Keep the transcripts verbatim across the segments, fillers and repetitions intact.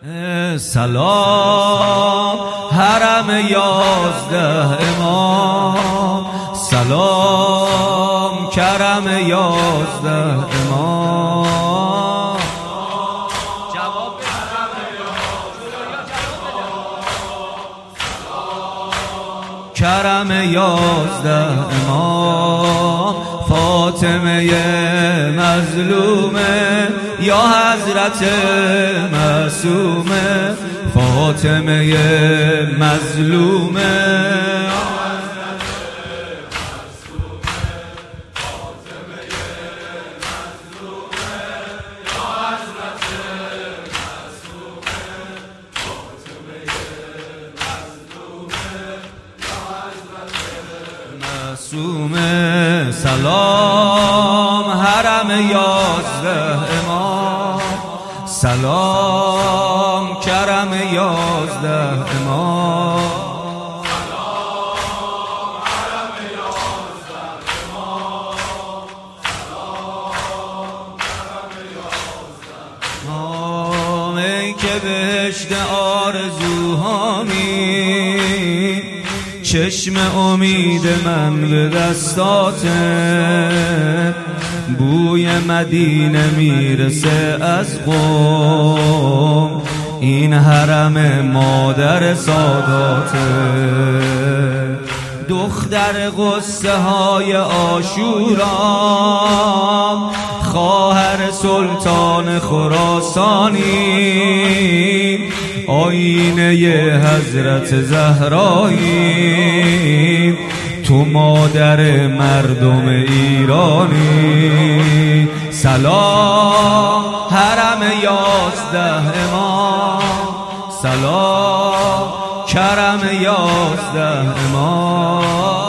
سلام حرم یازده امام، سلام کرم یازده امام. جواب کرم یازده امام، فاطمه مظلومه یا حضرت معصومه، فاطمه مظلومه معصومه. سلام حرم یازده امام، سلام کرم یازده امام. سلام حرم یازده امام، سلام کرم یازده امام. ای که بهشت آرزوهامی، چشم امید من به دستاته، بوی مدینه میرسه از قم، این حرم مادر ساداته. دختر قصه های آشورام، خواهر سلطان خراسانی، آینه حضرت زهرایی، تو مادر مردم ایرانی. سلام حرم یازده امام، سلام کرم یازده امام.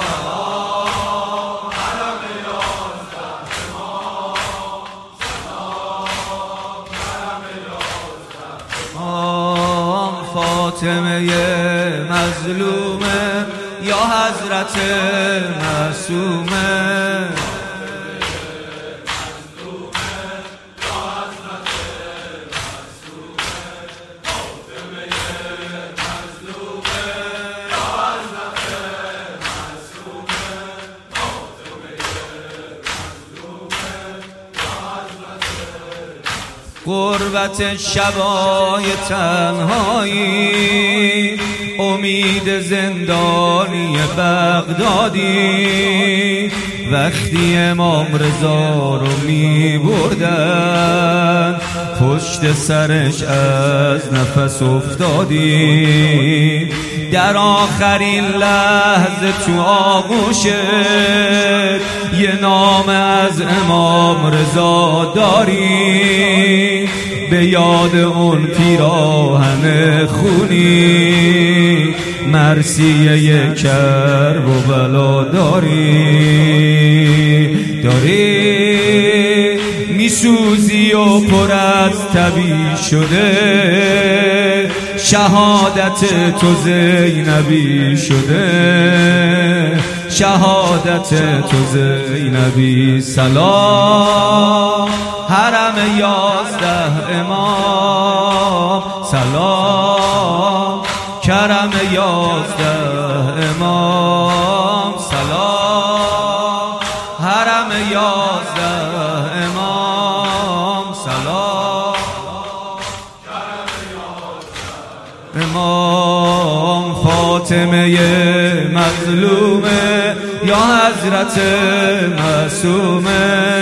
فاطمه مظلومه یا حضرت معصومه، غربت شبای تنهایی، امید زندانی بغدادی، وقتی امام رضا رو می بردن، پشت سرش از نفس افتادی. در آخرین لحظه تو آغوشت یه نام از امام رضا داری، به یاد اون پیراهن خونی، مرثیه کرب و بلا داری. داری میسوزی و پر از تبی شده، شهادت تو زینبی شده، شهادت تو زینبی. سلام حرم یازده امام، سلام کرم یازده امام، سلام حرم یازده امام، سلام کرم یازده امام. فاطمه مظلومه یا حضرت معصومه،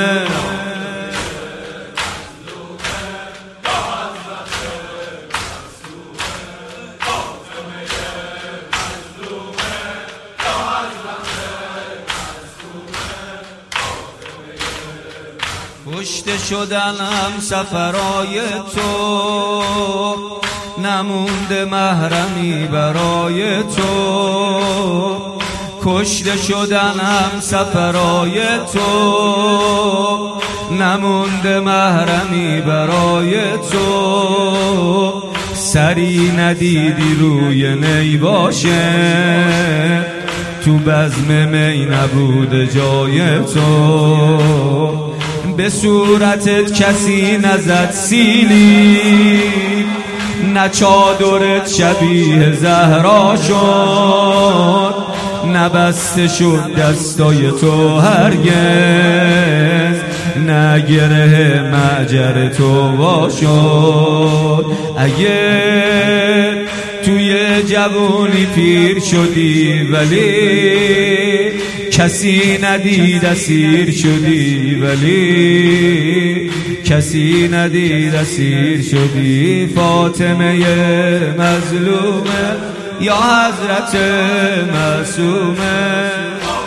کشته شدنم سفرای تو، نمونده محرمی برای تو. کشته شدنم سفرای تو، نمونده محرمی برای تو. سری ندیدی روی نی باشه، تو بزم می نبود جای تو. به صورتت کسی نزد سیلی، نه چادرت شبیه زهرا شد، نه بسته شد دستای تو هرگز، نه گره معجر تو وا شد. اگه توی جوانی پیر شدی ولی کسی ندید، اسیر شدی ولی کسی ندید، اسیر شدی. فاطمه مظلومه یا حضرت معصومه،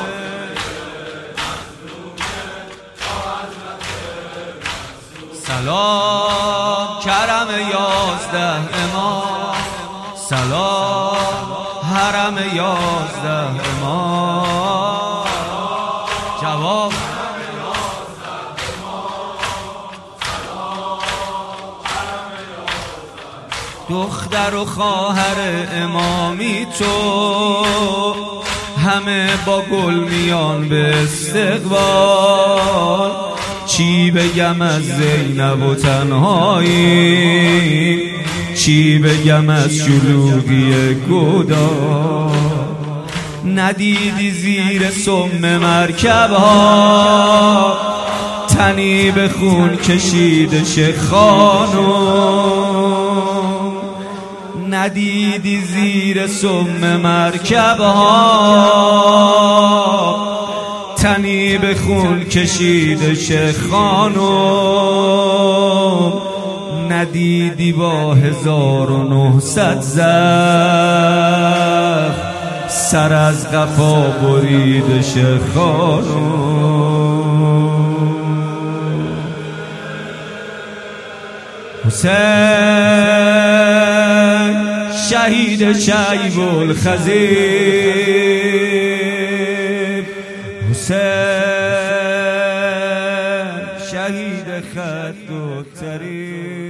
سلام کرم یازده امام، سلام حرم یازده امام. جواب دختر و خواهر امامی تو همه با گل میان به استقبال. چی بگم از زینب و تنهایی، چی بگم از شلوغی گودا. ندیدی زیر سم مرکب ها تنی به خون کشیده شه خانم، ندیدی زیر سم مرکب ها تنی به خون کشیده شه خانم، ندیدی با هزار و نهصد زخم سر از قفا بریده شه خانم. حسین شهید شیب الخزیب، حسین شهید خط و تری.